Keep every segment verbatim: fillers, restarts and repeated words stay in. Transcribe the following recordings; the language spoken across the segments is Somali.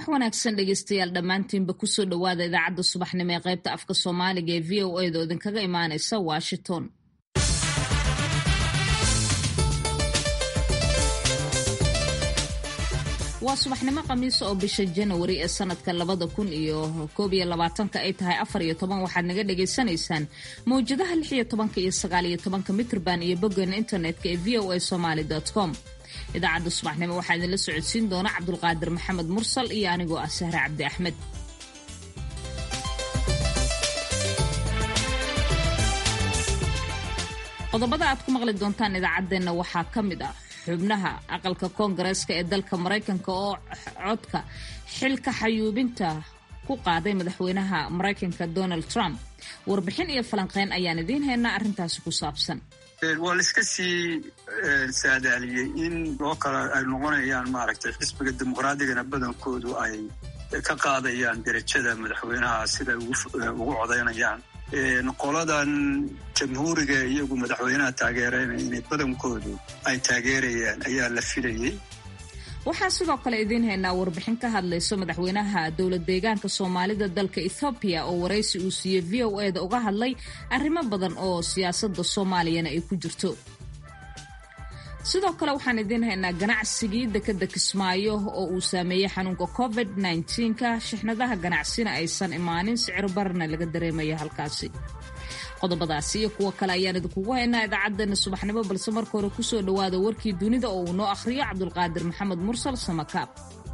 subax wanaagsan dhegeystayaal dhammaantiinba kusoo dhowaada idaacadda subaxnimo ee qaybta afka soomaaliga ee v o a da idinkaga imaanaysa washington. waa subaxnimo khamiisa oo bisha janawari ee sanadka labada kun iyo koob iyo labaatanka ay tahay afar iyo toban waxaad naga dhagaysanaysaan mawjadaha lix iyo tobanka iyo sagaal iyo tobanka mitrban iyo boggeena internetka ee v o a somaly dot com. idaacadda subaxnimo waxaa idinla socodsiin doona cabdulqaadir maxamed mursal iyo anigoo ah sahre cabdi axmed. qodobada aad ku maqli doontaan idaacaddeenna waxaa ka mid ah xubnaha aqalka koongareeska ee dalka maraykanka oo codka xilka xayuubinta ku qaaday madaxweynaha maraykanka Donald Trump. warbixin iyo falanqeyn ayaan idiin haynaa arrintaasi ku saabsan. waa la iska sii saadaaliyey in loo kala ay noqonayaan maaragtay xisbiga dimuqraadiyana badankoodu ay ka qaadayaan derajada madaxweynaha sida ugu codaynayaan. qoladan jamhuuriga iyagu madaxweynaha taageerayna inay badankoodu ay taageerayaan ayaa la filayey. waxaa sidoo kale idiin haynaa warbixin ka hadlayso madaxweynaha dowlad deegaanka soomaalida dalka Ethiopia oo waraysi uu siiyey v o a da uga hadlay arrimo badan oo siyaasadda soomaaliyana ay ku jirto. sidoo kale waxaan idiin haynaa ganacsigii dekeda Kismaayo oo uu saameeyey xanuunka covid nineteen ka shixnadaha ganacsina aysan imaanin sicir barna laga dareemaya halkaasi. qodobadaasi iyo kuwa kale ayaan idinkugu haynaa idaacaddeenna subaxnimo balse marka hore kusoo dhowaada warkii dunida oo uu noo akhriyo cabdulqaadir maxamed mursal samakaab.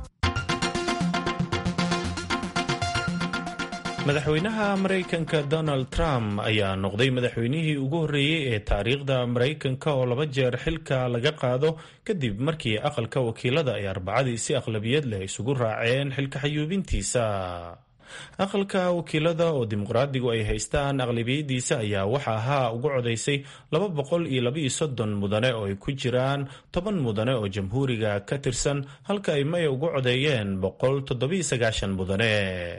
madaxweynaha maraykanka Donald Trump ayaa noqday madaxweynihii ugu horreeyey ee taariikhda maraykanka oo laba jeer xilka laga qaado kadib markii aqalka wakiilada ay arbacadii si aqlabiyad leh isugu raaceen xilka xayuubintiisa. aqalka wakiilada oo dimuqraadigu ay haystaan aqlabiyadiisa ayaa waxa ahaa ugu codaysay laba boqol iyo laba iyo soddon mudane oo ay ku jiraan toban mudane oo jamhuuriga ka tirsan halka ay maya ugu codeeyeen boqol toddoba iyo sagaashan mudane.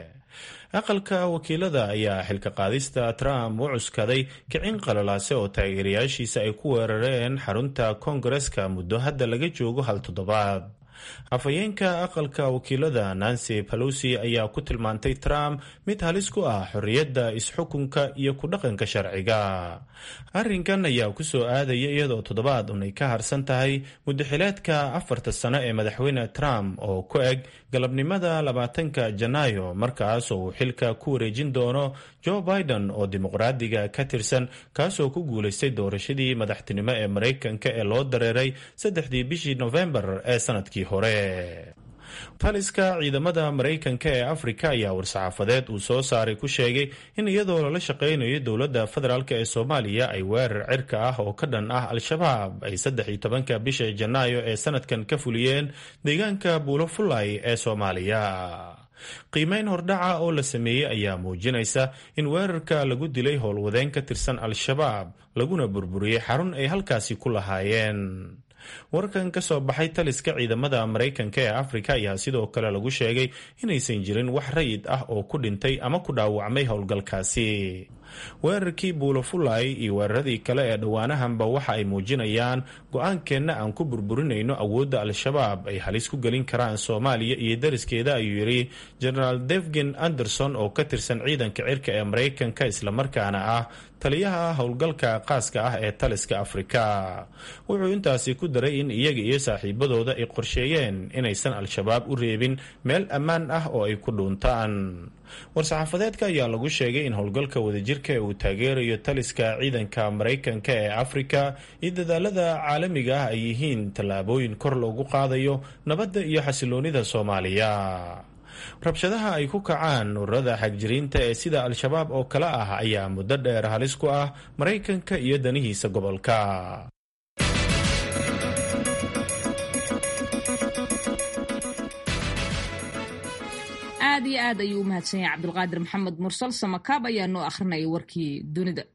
aqalka wakiilada ayaa xilka qaadista Trump u cuskaday kicin qalalaase oo taageerayaashiisa ay ku weerareen xarunta koongareeska muddo hadda laga joogo hal toddobaad. afhayeenka aqalka wakiilada Nancy Pelosi ayaa ku tilmaantay Trump mid halis ku ah xorriyadda isxukunka iyo ku dhaqanka sharciga. arrinkan ayaa ku soo aadaya iyadoo toddobaad un ay ka harsan tahay muddaxileedka afarta sano ee madaxweyne Trump oo ku eg galabnimada labaatanka Janaayo markaas oo uu xilka ku wareejin doono Joe Biden oo dimuqraadiga ka tirsan kaasoo ku guulaystay doorashadii madaxtinimo ee Maraykanka ee loo dareeray saddexdii bishii November ee sanadkii hore. taliska ciidamada Maraykanka ee Afrika ayaa war-saxaafadeed uu soo saaray ku sheegay in iyadoo lala shaqaynayo dowladda federaalk ee Soomaaliya ay weerar cirka ah oo ka dhan ah Al-shabaab ay saddex iyo tobanka bisha Janaayo ee sanadkan ka fuliyeen deegaanka Buulo Fulay ee Soomaaliya. qiimeyn hordhaca oo la sameeyey ayaa muujinaysa in weerarka lagu dilay howlwadeen ka tirsan Al-shabaab laguna burburiyey xarun ay halkaasi ku lahaayeen. warkan ka soo baxay taliska ciidamada Maraykanka ee Afrika ayaa sidoo kale lagu sheegay inaysan jirin wax rayid ah oo ku dhintay ama ku dhaawacmay howlgalkaasi. weerarkii Buulo Fulay iyo weeraradii kale ee dhowaanahanba waxa ay muujinayaan go-aankeenna aan ku burburinayno awoodda Al-shabaab ay halis ku gelin karaan Soomaaliya iyo dariskeeda, ayuu yidhi General Devgen Anderson oo ka tirsan ciidanka cirka ee Maraykanka islamarkaana ah taliyaha howlgalka qaaska ah ee taliska Afrika. wuxuu intaasi ku daray in iyaga iyo saaxiibadooda ay qorsheeyeen inaysan Al-shabaab u reebin meel ammaan ah oo ay ku dhuuntaan. war-saxaafadeedka ayaa lagu sheegay in howlgalka wadajirka ee uu taageerayo taliska ciidanka Maraykanka ee Afrika iyo dadaalada caalamiga ah ay yihiin tallaabooyin kor loogu qaadayo nabadda iyo xasiloonida Soomaaliya. rabshadaha ay ku kacaan ururada xagjiriinta ee sida Al-shabaab oo kale ah ayaa muddo dheer halis ku ah Maraykanka iyo danihiisa gobolka. aad iyo aad ayuu u mahadsan yahay cabdulqaadir maxamed mursal samakaab ayaa noo akhrinaya warkii dunida.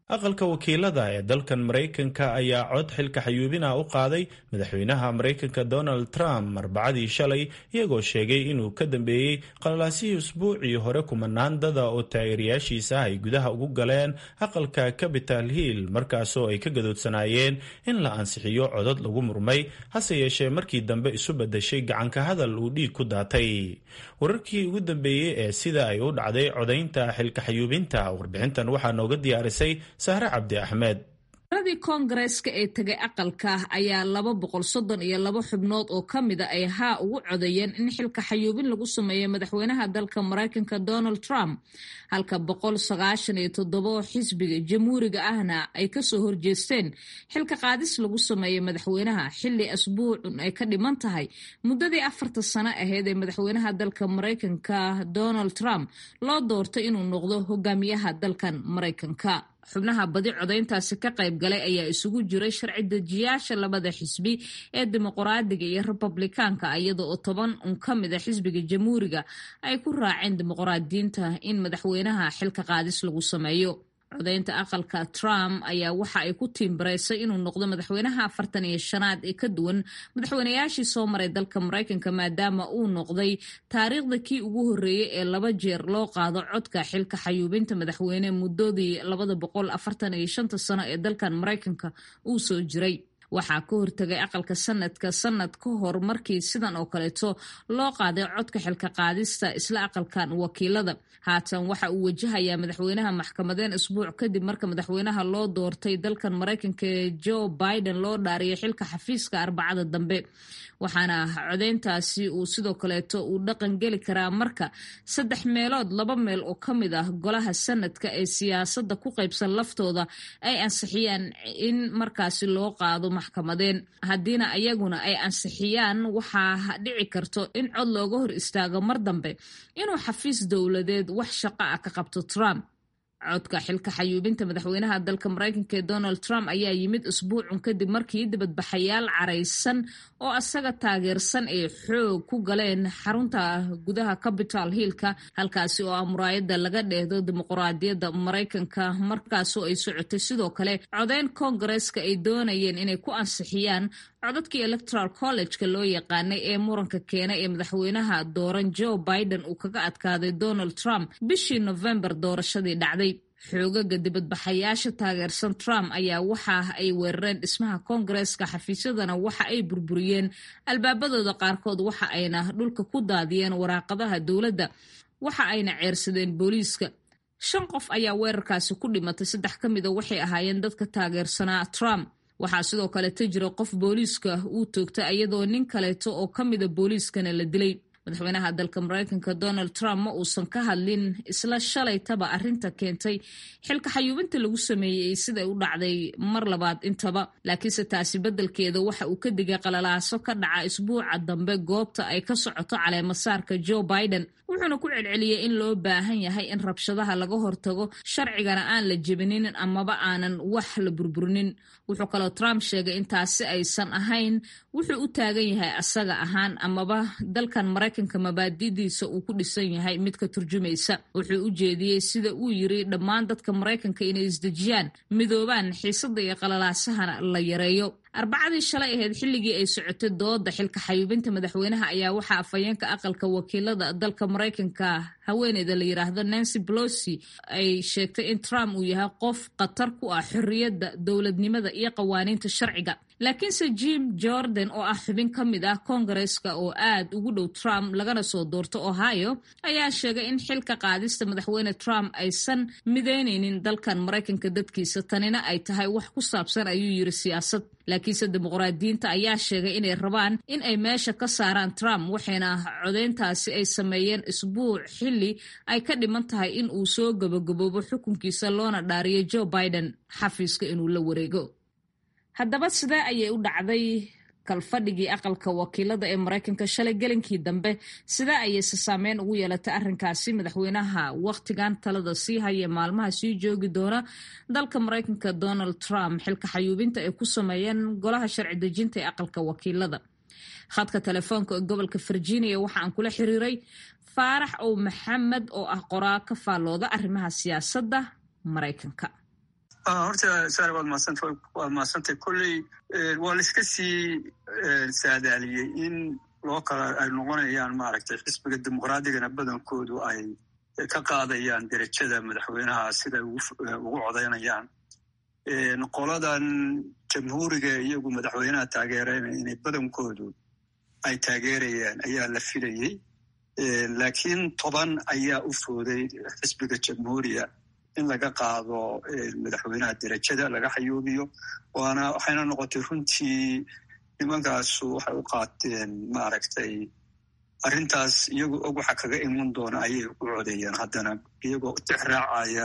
aqalka wakiilada ee dalkan maraykanka ayaa cod xilka xayuubina u qaaday madaxweynaha maraykanka donald trump arbacadii shalay iyagoo sheegay inuu ka dambeeyey qalalaasihii usbuucii hore kumanaan dada oo taageerayaashiisa ay gudaha ugu galeen aqalka Capitol Hill markaasoo ay ka gadoodsanaayeen in la ansixiyo codad lagu murmay hase yeeshee markii dambe isu bedeshay gacanka hadal uu dhiig ku daatay. wararkii ugu dambeeyey ee sida ay u dhacday codaynta xilka xayuubinta warbixintan waxaa nooga diyaarisay Sahre Cabdi Axmed. radii koongareeska ee tagay aqalka ayaa laba boqol soddon iyo laba xubnood oo ka mida ay haa ugu codeeyeen in xilka xayuubin lagu sameeyo madaxweynaha dalka Maraykanka Donald Trump halka boqol sagaashan iyo toddoba xisbiga jamhuuriga ahna ay ka soo horjeesteen xilka qaadis lagu sameeyo madaxweynaha xilli asbuucun ay ka dhiman tahay muddadii afarta sano ahayd ee madaxweynaha dalka Maraykanka Donald Trump loo doortay inuu noqdo hogaamiyaha dalkan Maraykanka. xubnaha badi codayntaasi ka qayb galay ayaa isugu jiray sharci dejiyaasha labada xisbi ee dimuqraadiga iyo republikaanka iyada oo toban un ka mid a xisbiga jamhuuriga ay ku raaceen dimuqraadiyiinta in madaxweynaha xilka qaadis lagu sameeyo. codaynta aqalka Trump ayaa waxa ay ku tiimbareysay inuu noqdo madaxweynaha afartan iyo shanaad ee ka duwan madaxweynayaashii soo maray dalka Maraykanka maadaama uu noqday taariikhda kii ugu horeeyay ee laba jeer loo qaado codka xilka xayuubinta madaxweyne muddadii labada boqol afartan iyo shanta sano ee dalkan Maraykanka uu soo jiray. waxaa ka hortagay aqalka sanadka sanad ka hor markii sidan oo kaleeto loo qaaday codka xilka qaadista isla aqalkan wakiilada. haatan waxa uu wajahayaa madaxweynaha maxkamadeen isbuuc kadib marka madaxweynaha loo doortay dalkan Maraykanka Joe Biden loo dhaariyay xilka xafiiska arbacada dambe. waxaana codeyntaasi uu sidoo kaleeto uu dhaqan geli karaa marka saddex meelood laba meel oo ka mid ah golaha sanadka ee siyaasadda ku qaybsan laftooda ay ansixiyaan in markaasi loo qaado maxkamadeen. haddiina ayaguna ay ansixiyaan waxaa dhici karto in cod looga hor istaago mar dambe inuu xafiis dowladeed wax shaqo ah ka qabto Trump. codka xilka xayuubinta madaxweynaha dalka Maraykanka Donald Trump ayaa yimid usbuucun kadib markii dibadbaxayaal careysan oo asaga taageersan ay xoog ku galeen xarunta gudaha Capitol Hill-ka halkaasi oo muraayada laga dheehdo dimuqraadiyadda Maraykanka markaasoo ay socotay sidoo kale codeyn koongareeska ay doonayeen inay ku ansixiyaan codadkii Electoral College-ka loo yaqaanay ee muranka keenay ee madaxweynaha dooran Joe Biden uu kaga adkaaday Donald Trump bishii November doorashadii dhacday. xoogaga dibadbaxayaasha taageersan Trump ayaa waxa ay weerareen dhismaha koongareeska xafiisyadana waxa ay burburiyeen albaabadooda qaarkood waxa ayna dhulka ku daadiyeen waraaqadaha dowladda waxa ayna ceersadeen booliiska. shan qof ayaa weerarkaasi ku dhimatay saddex ka mid a waxay ahaayeen dadka taageersanaa Trump. waxaa sidoo kaleeto jira qof booliiska uu toogtay iyadoo nin kaleeto oo ka mida booliiskana la dilay. madaxweynaha dalka Maraykanka Donald Trump ma uusan ka hadlin isla shalaytaba arrinta keentay xilka xayuubinta lagu sameeyay sida u dhacday mar labaad intaba, laakiinse taasi bedelkeeda waxa uu ka digay qalalaaso ka dhaca isbuuca dambe goobta ay ka socoto caleemasaarka Joe Biden. wuxuuna ku celceliyay in loo baahan yahay in rabshadaha laga hortago sharcigana aan la jebinin amaba aanan wax la burburinin. wuxuu kaloo Trump sheegay in taasi aysan ahayn wuxuu u taagan yahay asaga ahaan amaba dalkan Maraykanka mabaadidiisa uu ku dhisan yahay mid ka turjumaysa. wuxuu u jeediyey sida uu yiri dhammaan dadka Maraykanka inay isdejiyaan midoobaan xiisada iyo qalalaasahana la yareeyo. arbacadii shalay ahayd xilligii ay socotay dooda xilka xayuubinta madaxweynaha ayaa waxaa afhayeenka aqalka wakiilada dalka Maraykanka haweeneyda la yiraahdo Nancy Pelosi ay sheegtay in Trump uu yahay qof khatar ku ah xorriyadda dowladnimada iyo qawaaniinta sharciga. laakiinse Jim Jordan oo ah xubin ka mid ah koongareeska oo aad ugu dhow Trump lagana soo doorto Ohio ayaa sheegay in xilka qaadista madaxweyne Trump aysan mideyneynin dalkan Maraykanka dadkiisa tanina ay tahay wax ku saabsan ayuu yiri siyaasad. laakiinse dimuqraadiyiinta ayaa sheegay inay rabaan in ay meesha ka saaraan Trump waxayna codeyntaasi ay sameeyeen isbuuc xilli ay ka dhiman tahay in uu soo gabagaboobo xukunkiisa loona dhaariyo Joe Biden xafiiska inuu la wareego. haddaba sidee ayay u dhacday kalfadhigii aqalka wakiilada ee Maraykanka shalay gelinkii dambe? sidee ayay saameyn ugu yeelatay arrinkaasi madaxweynaha waqtigan talada sii haya maalmaha sii joogi doona dalka Maraykanka Donald Trump xilka xayuubinta ay ku sameeyeen golaha sharci dejinta ee aqalka wakiilada? khadka telefoonka ee gobolka Virginia waxa aan kula xiriiray Faarax Ow Maxamed oo ah qoraa ka faallooda arrimaha siyaasadda Maraykanka. horta saare waad maasanta waad maasantay kolley waa la iska sii saadaaliyey in loo kala ay noqonayaan maaragtay xisbiga dimuqraadigana badankoodu ay ka qaadayaan derajada madaxweynaha siday ugu codaynayaan qoladan jamhuuriga iyagu madaxweynaha taageerayna inay badankoodu ay taageerayaan ayaa la filayey laakiin toban ayaa u fooday xisbiga jamhuuriya in laga qaado madaxweynaha derajada laga xayuubiyo waana waxayna noqotay runtii nimankaasu waxay u qaateen maaragtay arrintaas iyagoo og waxa kaga iman doona ayay u codeeyeen haddana iyagoo tix raacaya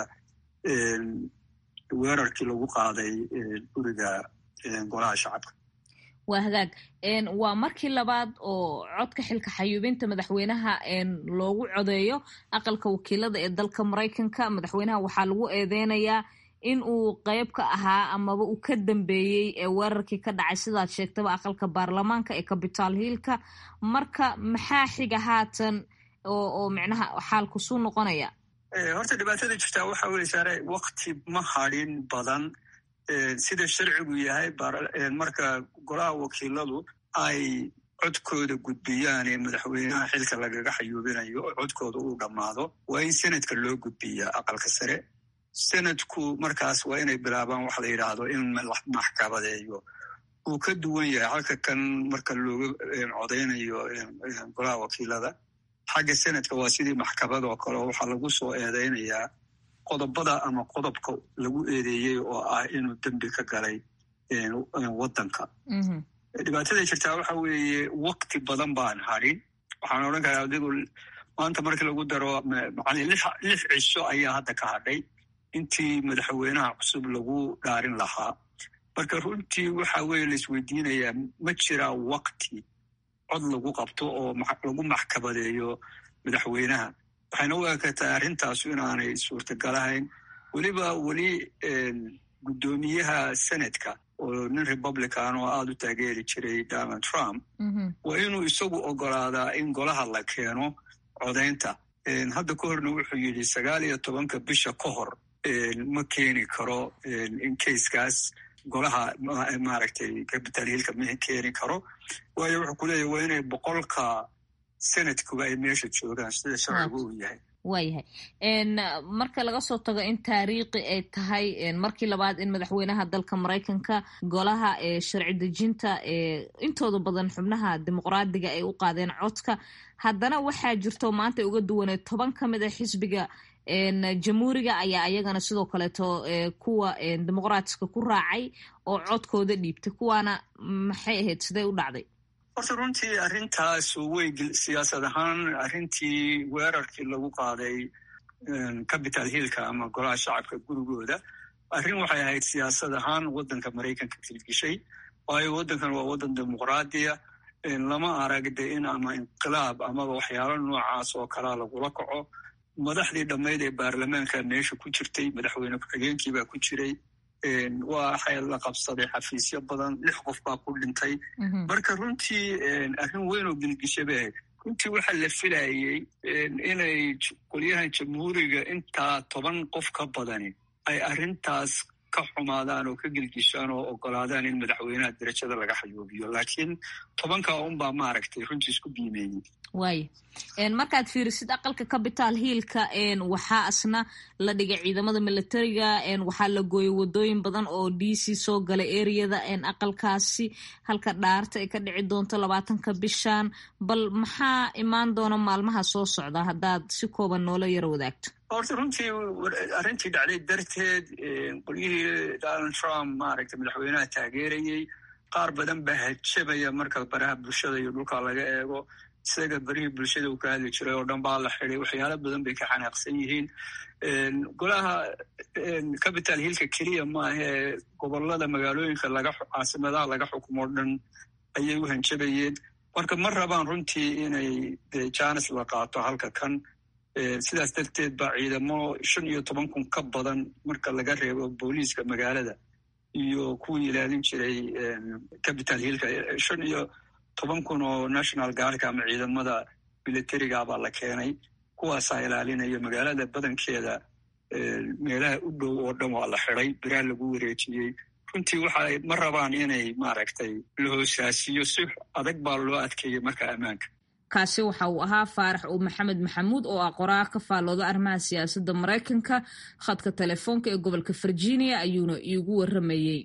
weerarkii lagu qaaday guriga golaha shacabka waa hagaag waa markii labaad oo codka xilka xayuubinta madaxweynaha loogu codeeyo aqalka wakiilada ee dalka maraykanka madaxweynaha waxaa lagu eedeynayaa in uu qeyb ka ahaa amaba uu ka dambeeyey ee weerarkii ka dhacay sidaad sheegtaba aqalka baarlamaanka ee capital hillka marka maxaa xiga haatan oo oo micnaha xaalku suu noqonaya horta dhibaatada jirtaa waxa weye saare wakti ma hadhin badan sida sharcigu yahay marka golaha wakiiladu ay codkooda gudbiyaan ee madaxweynaha xilka lagaga xayuubinayo oo codkooda uu dhammaado waa in senadka loo gudbiyaa aqalka sare senadku markaas waa inay bilaabaan waxa la yidhaahdo in maxkamadeeyo uu ka duwan yahay halka kan marka looga codaynayo golaha wakiilada xagga senadka waa sidii maxkamad oo kale oo waxaa lagu soo eedeynayaa qodobada ama qodobka lagu eedeeyey oo ah inuu dembi ka galay waddanka dhibaatada jirtaa waxa weeye wakti badan baan hadhin waxaan odhan karaa adigu maanta markii lagu daro macnii lix cisho ayaa hadda ka hadhay intii madaxweynaha cusub lagu dhaarin lahaa marka runtii waxa weeye la isweydiinayaa ma jiraa wakti cod lagu qabto oo lagu maxkamadeeyo madaxweynaha waxayna u ekataa arrintaasu inaanay suurtagalahayn weliba weli guddoomiyaha senadka oo nin republican oo aada u taageeri jiray donald trump waa inuu isagu ogolaadaa in golaha la keeno codaynta hadda ka horna wuxuu yidhi sagaal iyo tobanka bisha ka hor ma keeni karo in kayskaas golaha maaragtay capital hillka ma keeni karo waayo wuxuu ku leeyahy waa inay boqolka senadkuba ay meesha joogaan sida sharcigu uu yahay waayahay marka laga soo tago in taariikhi ay tahay markii labaad in madaxweynaha dalka maraykanka golaha ee sharci dejinta ee intooda badan xubnaha dimuqraadiga ay u qaadeen codka haddana waxaa jirto maanta ay uga duwaneed toban ka mid a xisbiga jamhuuriga ayaa ayagana sidoo kaleeto kuwa dimuqraatiska ku raacay oo codkooda dhiibtay kuwaana maxay ahayd sidee u dhacday horta runtii arrintaas way siyaasad ahaan arrintii weerarkii lagu qaaday capital hillka ama golaha shacabka gurigooda arrin waxay ahayd siyaasad ahaan waddanka maraykanka tilgishay waayo waddankan waa waddan dimuqraadiya lama aragde in ama inqilaab amaba waxyaalo noocaas oo kalaa lagula kaco madaxdii dhammayd ee baarlamaanka meesha ku jirtay madaxweyne ku-xigeenkii baa ku jiray waxay la qabsaday xafiisyo badan lix qof baa ku dhintay marka runtii arrin weyn oo gilgisha bay ahayd runtii waxaa la filayey inay qolyahan jamhuuriga intaa toban qof ka badani ay arrintaas ka xumaadaan oo ka gilgishaan oo ogolaadaan in madaxweynaha derajada laga xayuubiyo laakiin tobankaa unbaa maaragtay runtii isku biimeeyey waaya markaad fiirisid aqalka capital hillka waxaa asna la dhigay ciidamada militariga waxaa la gooyay wadooyin badan oo d c soo galay ereyada aqalkaasi halka dhaarta ay ka dhici doonto labaatanka bishan bal maxaa imaan doona maalmaha soo socda haddaad si kooban noola yaro wadaagto horta runtii arrintii dhacday darteed qolyihii donald trump maaragtay madaxweynaha taageerayey qaar badan baa hajabaya marka baraha bulshada iyo dhulka laga eego isaga barihii bulshada uu ka hadli jiray oo dhan baa la xiday waxyaalo badan bay ka xanaaqsan yihiin golaha capital hillka keliya maahee gobolada magaalooyinka laga caasimadaha laga xukumo o dhan ayay u hanjabayeen marka ma rabaan runtii inay janis la qaato halka kan sidaas darteed baa ciidamo shan iyo toban kun ka badan marka laga reebo booliiska magaalada iyo kuwii ilaalin jiray capital hillka shan iyo toban kun oo national guardka ama ciidamada militariga baa la keenay kuwaasaa ilaalinaya magaalada badankeeda meelaha u dhow oo dhan waa la xiday, biraa lagu wareejiyey. runtii waxay ma rabaan inay maaragtay la hoosaasiyo, si adag baa loo adkeeyey marka ammaanka. kaasi waxa uu ahaa faarax uu maxamed maxamuud oo ah qoraa ka faallooda arrimaha siyaasadda maraykanka. khadka telefoonka ee gobolka virginia ayuuna iigu waramayey.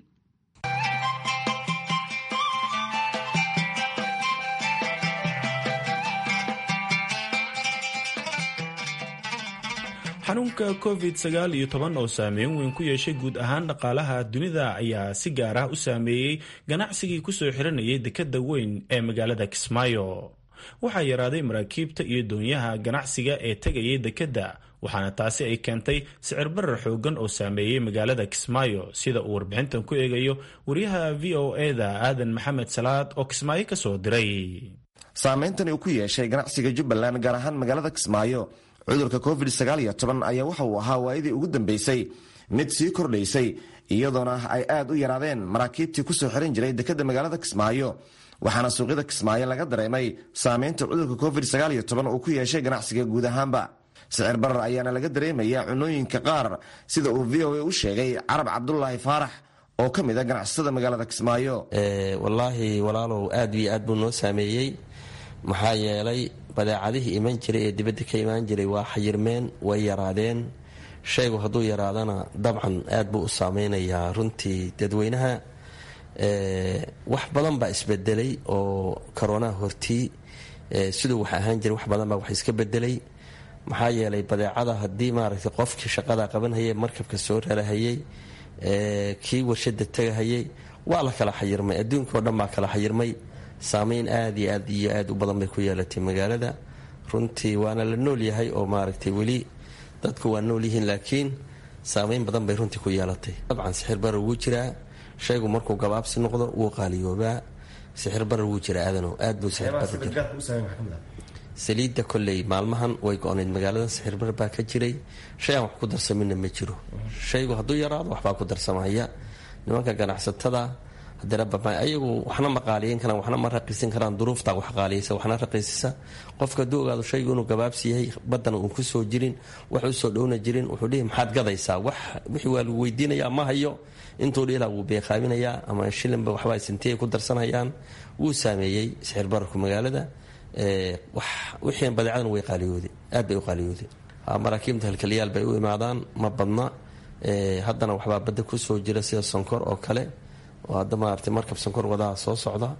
xanuunka covid sagaal iyo toban oo saameyn weyn ku yeeshay guud ahaan dhaqaalaha dunida ayaa si gaar ah u saameeyey ganacsigii kusoo xiranayay dekedda weyn ee magaalada Kismaayo. waxaa yaraaday maraakiibta iyo doonyaha ganacsiga ee tegayay dekedda, waxaana taasi ay keentay sicir barar xoogan oo saameeyey magaalada Kismaayo, sida uu warbixintan ku eegayo wariyaha v o e-da aadan maxamed salaad oo Kismaayo ka soo diray. saameyntani uu ku yeeshay ganacsiga Jubbaland gaar ahaan magaalada Kismaayo cudurka covid sagaal iyo toban ayaa waxa uu ahaa waayadii ugu dambeysay mid sii kordhaysay, iyadoona ay aad u yaraadeen maraakiibtii kusoo xiran jiray dekedda magaalada Kismaayo. waxaana suuqyada Kismaayo laga dareemay saameynta cudurka covid sagaal iyo toban uu ku yeeshay ganacsiga guud ahaanba. sicir barar ayaana laga dareemaya cunooyinka qaar, sida uu v o a u sheegay Carab Cabdulaahi Faarax oo ka mid ah ganacsatada magaalada Kismaayo. wallaahi walaalow aad iyo aad buu noo saameeyey, maxaa yeelay badeecadihii iman jiray ee dibadda ka imaan jiray waa xayirmeen, way yaraadeen. shaygu hadduu yaraadana dabcan aad buu u saameynayaa runtii dadweynaha. wax badan baa isbedelay oo koronaha hortii siduu wax ahaan jiray wax badan baa wax iska bedelay. maxaa yeelay badeecada haddii maaragtay qofkii shaqada qabanhayay, markabka soo rarahayay, kii warshada tegahayay, waa la kala xayirmay. adduunka oo dhan baa kala xayirmay. saameyn aad iyo aad iyo aad u badan bay ku yeelatay magaalada runtii. waana la nool yahay oo maaragtay weli dadku waa nool yihiin, laakiin saameyn badan bay runtii ku yeelatay. dabcan sixir barar wuu jiraa, shaygu markuu gabaabsi noqdo wuu qaaliyoobaa. sixir barar wuu jiraa aadanow, aad buu sixir barar jira. saliidda kolley maalmahan way go-onayd magaalada, sixir barar baa ka jiray. shay aan wax ku darsamina ma jiro. shaygu hadduu yaraado waxbaa ku darsamaya. nimanka ganacsatada ayagu waxna ma qaaliyin karaan, waxna ma raqiisin karaan. duruuftaa wax qaaliyaysa, waxna raqiisisa. qofka hadduu ogaado shaygu inuu gabaabsi yahay, baddana uun ku soo jirin, wax u soo dhowna jirin, wuxuu dhihi maxaad gadaysaa? wixii waa lagu weydiinayaa, ma hayo. intuu dhiilaa wuu beeqaaminayaa, ama shilinba waxba sintiyay ku darsanayaan. wuu saameeyey sixir bararku magaalada. wixii badeecadan way qaaliyooday, aad bay u qaaliyooday. maraakiibta halkaliyaal bay u imaadaan, ma badna. haddana waxbaa badda ku soo jira sida sonkor oo kale, oo hadda maaragtay markab sonkor wadaha soo socda.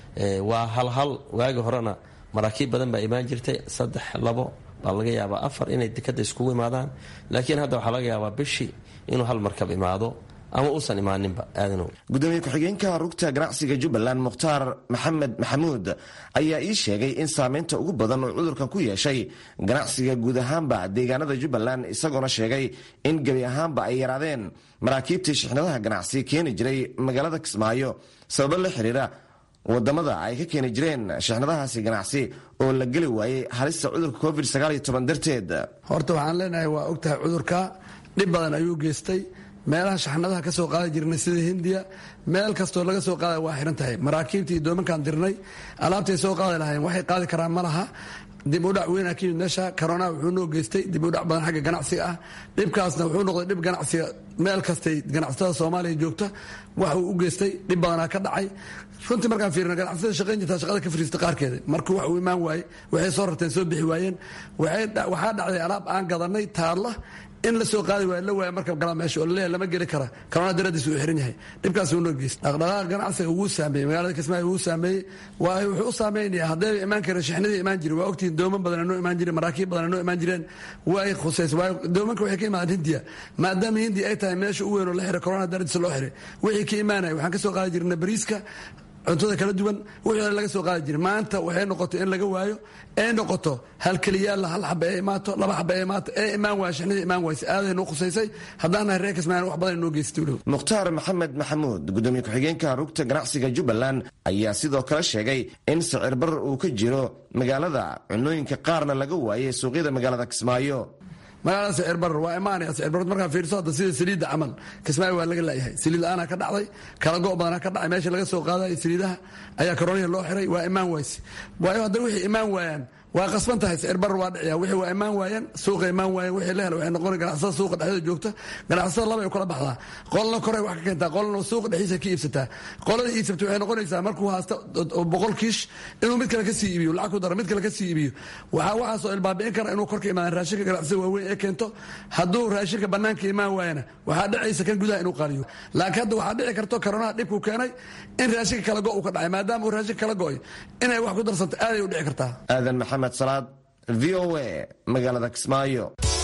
waa hal hal. waagi horena maraakiib badan baa imaan jirtay, saddex labo baa laga yaabaa afar inay dekada iskugu imaadaan. laakiin hadda waxaa laga yaabaa bishii inuu hal markab imaado ama uusan imaaninba. aadanow gudoomiye ku-xigeenka rugta ganacsiga Jubbaland Mukhtaar Maxamed Maxamuud ayaa ii sheegay in saameynta ugu badan uu cudurkan ku yeeshay ganacsiga guud ahaanba deegaanada Jubbaland, isagoona sheegay in gebi ahaanba ay yaraadeen maraakiibtii shixnadaha ganacsi keeni jiray magaalada Kismaayo sababo la xiriira wadamada ay ka keeni jireen shixnadahaasi ganacsi oo la geli waayey halista cudurka covid sagaal iyo toban darteed. horta waxaan leenahay waa ogtahay cudurka dhib badan ayuu geystay. meelaha shaxnadaha ka soo qaadi jirnay sida hindiya, meel kastoo laga soo qaada waa xiran tahay. maraakiibtii iyo doomankaan dirnay alaabtay soo qaadi lahayn waxay qaadi karaan ma laha. dib u dhac weynaa ka yimid meesha. korona wuxuu noo geystay dib u dhac badan xagga ganacsiga ah. dhibkaasna wuxuu noqday dhib ganacsiga meel kastay ganacsatada Soomaaliya joogta wax uu u geystay. dhib badanaa ka dhacay. runtii markaan fiirino ganacsatada shaqayn jirta shaqada ka fariista qaarkeeda markuu wax uu imaan waayey, waxay soo rarteen soo bixi waayeen. waxaa dhacday alaab aan gadanay taalla in la soo qaadi waay la waaya markab galaa meesha oo laleeyahay lama geli kara. korona daradiis uu xiran yahay. dhibkaas uu noo geystay. dhaqdhaqaaqa ganacsiga wuu saameeyey, magaalada Kismaayo wuu saameeyey. waa wuxuu u saameynaya hadday imaan kareen shixnadii imaan jiray. waa ogtihiin dooman badan noo imaan jireen, maraakiib badan noo imaan jireen. way khuseys waa doomanka waxay ka imaadeen Hindiya, maadaama Hindiya ay tahay meesha u weyn oo la xiray korona daradiis loo xiray. wixii ka imaanaya waxaan ka soo qaadi jirnay bariiska, cuntada kala duwan, wixii laga soo qaadi jiray. maanta waxay noqotay in laga waayo, ee noqoto hal kaliyaal hal xabba ee imaato, laba xabba ee imaato, ee imaan waa shixnadii imaan waayay. aaday noo khuseysay. haddaana reer Kismaayo wax badan noo geystay. Mukhtaar Maxamed Maxamuud gudoomiye ku-xigeenka rugta ganacsiga Jubbaland ayaa sidoo kale sheegay in sicir barar uu ka jiro magaalada, cunooyinka qaarna laga waayay suuqyada magaalada Kismaayo. magaalada sicir barar waa imaanaya. sicir barar markaa fiirso hadda sida saliidda camal Kismaayo waa laga laayahay. saliid la-aanaa ka dhacday, kala go' badanaa ka dhacay. meesha laga soo qaadaya saliidaha ayaa koroniya loo xiray, waa imaan wayse. waayo hadda wixii imaan waayaan waa qasban tahay sicir barar waa dhiciyaa wixii waa imaan waayeen suuqa imaan waayeen wixii la helo waxay noqon ganacsada suuqa dhexdeeda joogta ganacsada laba ay kala baxdaa qolna koray wax ka keentaa qolna suuqa dhexdiisa ka iibsataa qolada iibsata waxay noqonaysaa markuu haasto boqol kiish inuu mid kale ka sii iibiyo lacag ku daro mid kale ka sii iibiyo waxaa waxaasoo ilbaabi'in kara inuu korka imaan raashinka ganacsada waaweyn ee keento hadduu raashinka bannaanka imaan waayana waxaa dhacaysa kan gudaha inuu qaliyo laakiin hadda waxaa dhici karto koronaha dhibkuu keenay in raashinka kala go' uu ka dhacay maadaama uu raashinka kala go'ay inay wax ku darsanto aaday u dhici kartaa. aadan maxamed salaad v o a magaalada Kismaayo.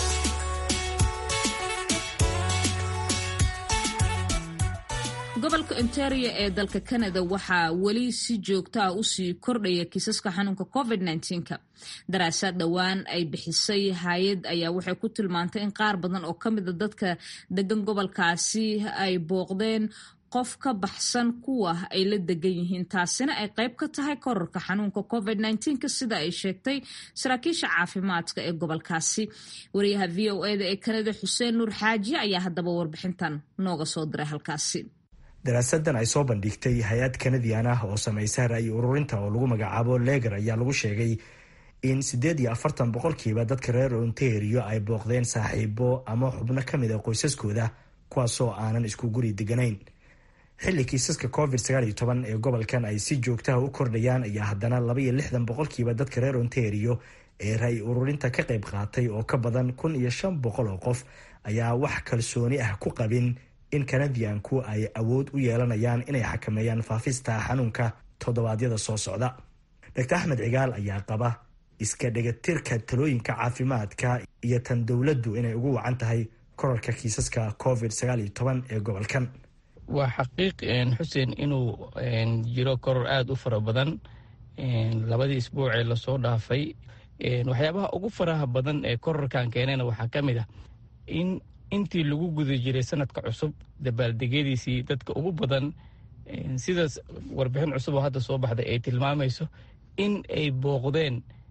gobolka Ontario ee dalka Canada waxaa weli si joogto ah u sii kordhaya kiisaska xanuunka covid nineteen-ka. daraasad dhowaan ay bixisay hay'ad ayaa waxay ku tilmaantay in qaar badan oo ka mid a dadka degan gobolkaasi ay booqdeen qof ka baxsan kuwa ay la degan yihiin taasina ay qayb ka tahay kororka xanuunka covid nineteen-ka sida ay sheegtay saraakiisha caafimaadka ee gobolkaasi. wariyaha v o a da ee Canada Xuseen Nuur Xaaji ayaa haddaba warbixintan nooga soo diray halkaasi. daraasadan ay soo bandhigtay hay-ad Canadian ah oo samaysa ra'yi ururinta oo lagu magacaabo Leger ayaa lagu sheegay in sideed iyo afartan boqolkiiba dadka reer Ontario ay booqdeen saaxiibo ama xubno ka mid ah qoysaskooda kuwaasoo aanan isku guri deganayn. xilli kiisaska covid sagaal iyo toban ee gobolkan ay si joogto ah u kordhayaan ayaa haddana laba iyo lixdan boqolkiiba dadka reer Ontario ee ra'yi ururinta ka qayb qaatay oo ka badan kun iyo shan boqol oo qof ayaa wax kalsooni ah ku qabin in Canadianku ay awood u yeelanayaan inay xakameeyaan faafista xanuunka toddobaadyada soo socda. Doctor Axmed Cigaal ayaa qaba iska dhegatirka talooyinka caafimaadka iyo tan dowladdu inay ugu wacan tahay kororka kiisaska covid sagaal iyo toban ee gobolkan. waa xaqiiq xuseen inuu jiro koror aada u fara badan labadii isbuuc ee lasoo dhaafay. waxyaabaha ugu faraha badan ee kororkan keenayna waxaa ka mid ah in intii lagu guda jiray sanadka cusub dabaaldegyadiisii dadka ugu badan sidaas warbixin cusub oo hadda soo baxday ay tilmaamayso in ay booqdeen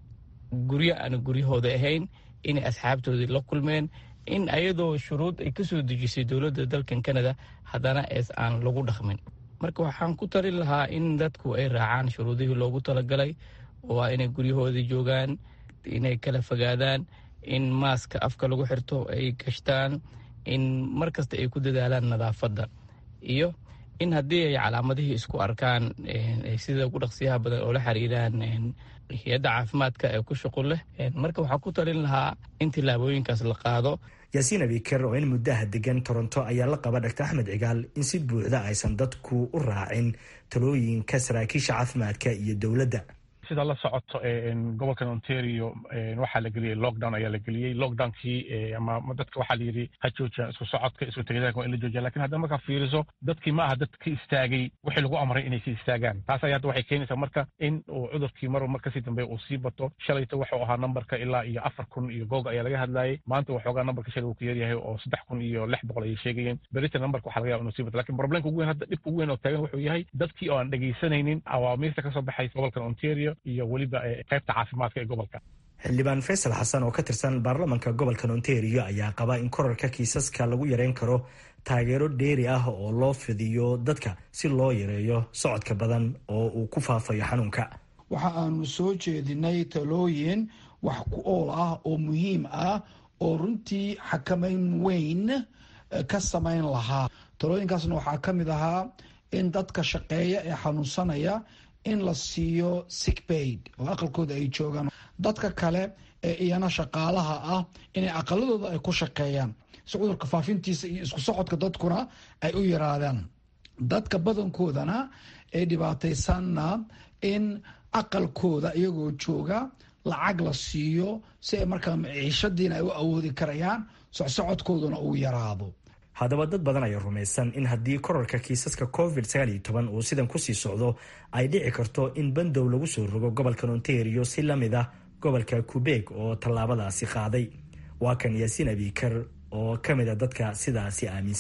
guryo aan guryahooda ahayn, inay asxaabtoodii la kulmeen, in ayadoo shuruud ay kasoo dejisay dowladda dalkan Canada haddana ees aan lagu dhaqmin. marka waxaan ku talin lahaa in dadku ay raacaan shuruudihii loogu talagalay oo waa inay guryahoodii joogaan, inay kala fogaadaan, in maaska afka lagu xirto ay gashtaan, in markasta ay ku dadaalaan nadaafadda, iyo in haddii ay calaamadihii isku arkaan sida ugu dhaqsiyaha badan oo la xiriiraan hay-adda caafimaadka ee ku shuqul leh. marka waxaan ku talin lahaa in tillaabooyinkaas la qaado. yaasiin abiker oo in muddaha degan Toronto ayaa la qaba Doctor Axmed Cigaal in si buuxda aysan dadku u raacin talooyinka saraakiisha caafimaadka iyo dowladda. sida la socoto gobolkan Ontario waxaa la geliyay lockdown ayaa la geliyay lockdownkii ama dadka waxaa la yiri ha joojiyaan isku socodka isku tagayaan waa in la joojiyo, laakiin hadda marka fiiriso dadkii ma aha dadkii istaagay wixii lagu amray inay si istaagaan. taas ayaa hadda waxay keenaysaa marka in uu cudurkii mar marka si dambe uu sii bato. shalayta wuxuu ahaa numberka ilaa iyo afar kun iyo goog ayaa laga hadlayay, maanta wuxuu gaa numberka shalay uu ku yar yahay oo saddex kun iyo lix boqol ay sheegayeen. berita numberka waxaa laga yaabaa inuu sii bato, laakiin problemka ugu weyn hadda dhibka ugu weyn oo taagan wuxuu yahay dadkii oo aan dhageysanaynin awaamiirta ka soo baxay gobolkan Ontario iyo waliba qaybta caafimaadka ee gobolka. xildhibaan Faysal Xasan oo ka tirsan baarlamaanka gobolka Ontario ayaa qaba in kororka kiisaska lagu yareyn karo taageero dheeri ah oo loo fidiyo dadka si loo yareeyo socodka badan oo uu ku faafayo xanuunka. waxa aanu soo jeedinay talooyin wax ku ool ah oo muhiim ah oo runtii xakameyn weyn ka samayn lahaa. talooyinkaasna waxaa ka mid ahaa in dadka shaqeeya ee xanuunsanaya in la siiyo sick paid oo aqalkooda ay joogaan. dadka kale ee iyana shaqaalaha ah inay aqaladooda ay ku shaqeeyaan si cudurka faafintiisa iyo isku socodka dadkuna ay u yaraadaan. dadka badankoodana ee dhibaataysanna in aqalkooda iyagoo jooga lacag la siiyo si ay markaa maciishadiina ay u awoodi karayaan, socsocodkooduna uu yaraado. haddaba dad badan ayaa rumaysan in haddii kororka kiisaska covid sagaal iyo toban uu sidan kusii socdo ay dhici karto in bandow lagu soo rogo gobolkan Ontario si lamid ah gobolka Quebec oo tallaabadaasi qaaday. waa kan Yaasiin Abiker oo ka mid ah dadka sidaasi aaminsan.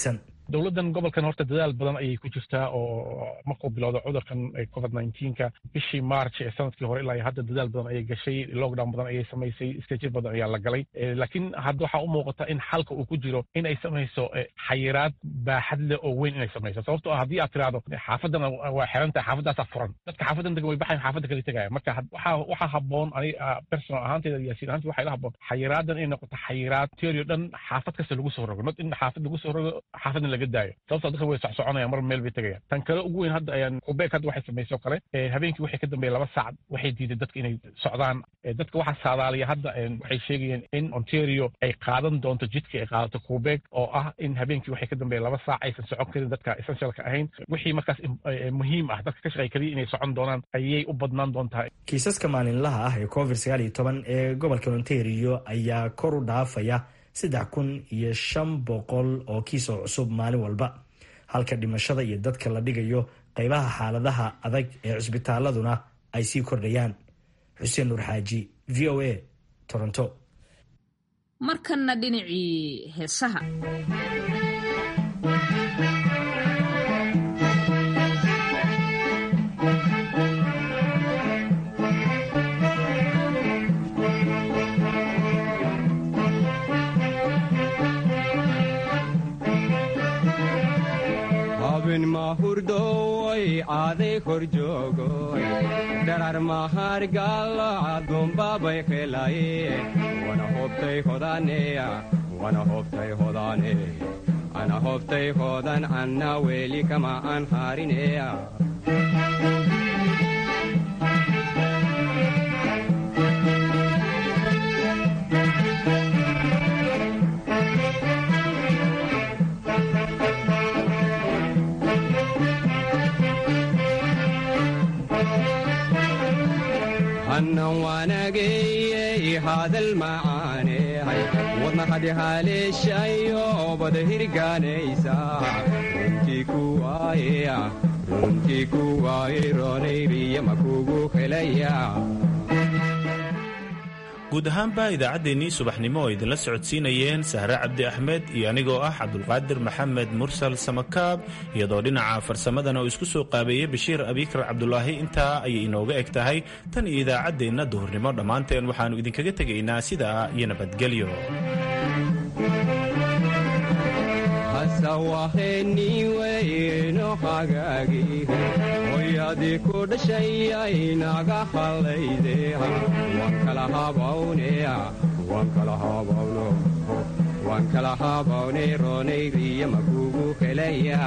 dowladdan gobolkan horta dadaal badan ayay ku jirtaa oo markuu bilowda cudurkan covid nineteenka bishii march ee sanadkii hore ilaa hadda dadaal badan ayay gashay, lockdown badan ayay samaysay, stages badan ayaa la galay. laakiin hadda waxaa u muuqata in xalka uu ku jiro in ay samayso xayiraad baaxad leh oo weyn inay samayso. sababtoo ah haddii aad tiraahdo xaafadan waa xiran tahay, xaafadaasaa furan, dadka xaafadan degan way baxayan, xaafadda kala tegaya. marka waxaa waxaa habboon aniga personal ahaanteeda yaasiin ahaantii waxaa ila habboon xayiraadan inay noqoto xayiraad teorio dhan xaafad kasta lagu soo rogo, not in xaafad lagu soo rogo xaafadna laga daayo. sababtoo dadka way socsoconayaan, mar meel bay tegayaan. tan kale ugu weyn hadda ayaan qubeek hadda waxay samaysoo kale habeenkii waxay ka dambeeyay laba saacad waxay diiday dadka inay socdaan. dadka waxaa saadaaliya hadda waxay sheegayeen in Ontario ay qaadan doonto jidka ay qaadato qubeek oo ah in habeenkii waxay ka dambeeyay laba saac aysan socon karin dadka essentialka ahayn. wixii markaas muhiim ah dadka ka shaqeey kaliya inay socon doonaan ayay u badnaan doontaa. kiisaska maalinlaha ah ee covid sagaal iyo toban ee gobolka Ontario ayaa kor u dhaafaya saddex kun iyo shan boqol oo kiis oo cusub maalin walba, halka dhimashada iyo dadka la dhigayo qaybaha xaaladaha adag ee cusbitaaladuna ay sii kordhayaan. xuseen nuur xaaji, v o a, Toronto. markana dhinacii heesaha. mahurdoy aaday kor joogoy dharar mahargalo adumbabay qelaye wana hobtay hodaneya wana hobtay hodane ana hobtay hodan anna weli kama an harineya annan waanageye hadal macaane wadna hadi haleeshayo bada hirgaanaysa runtii kuwaaye runtii kuwaaye roonayriya makugu helaya. guud ahaanba idaacaddeenii subaxnimo oo idinla socodsiinayeen sahre cabdi axmed iyo anigoo ah cabdulqaadir maxamed mursal samakaab, iyadoo dhinaca farsamadana uu isku soo qaabeeyey bashiir abiikar cabdulaahi. intaa ayay inooga eg tahay tan iyo idaacaddeenna duhurnimo. dhammaanteen waxaannu idinkaga tegaynaa sidaa iyo nabadgelyo. sawaheniweyno hagaagih hoyadii ku dhashayay naga hallayde waan kala habawneya waan kala habawno waan kala habawne roonayriya makugu helaya.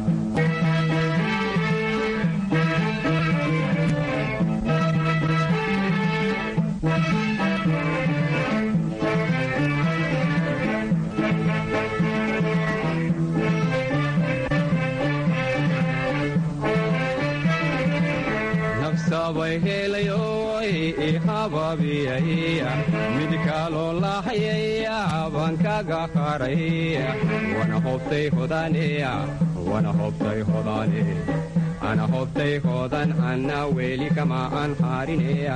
sabay helayoy ihababiyaya mid kaloo lahayaya baan kaga qaraya wana hobtay hodaneya wana hobtay hodane ana hobtay hodan anna weli kama an harineya.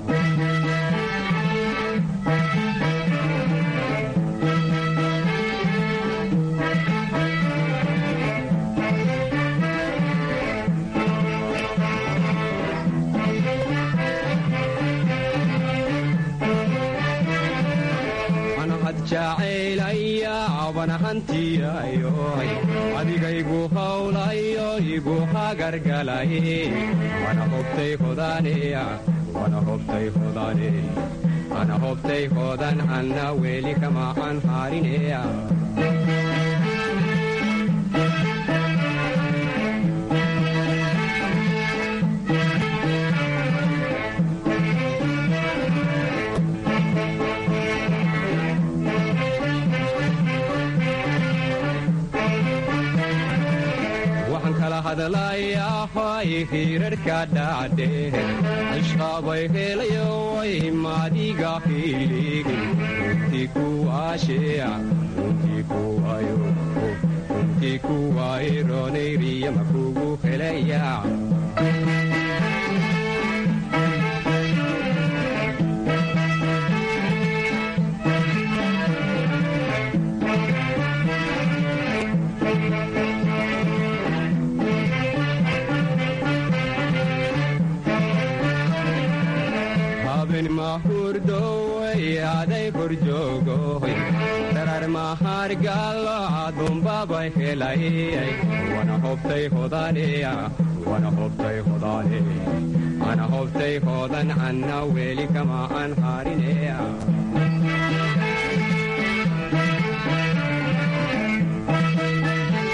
jacaylaya abana hantiyayoy adigaygu hawlayo igu hagargalaye wana hobtay hodaneya wana hobtay hodane ana hobtay hodan anna weli kama an harineya. hadlayahay hirarka dhacde ishqabay helayoy maadiga hiligin runtii kuwaasheya runtii kuwayo runtii kuwaaye roonayriya makugu helaya. mahargalo adumbabay helay wana hobtay hodaneya wana hobtay hodane ana hobtay hodan anna weli kama an harineya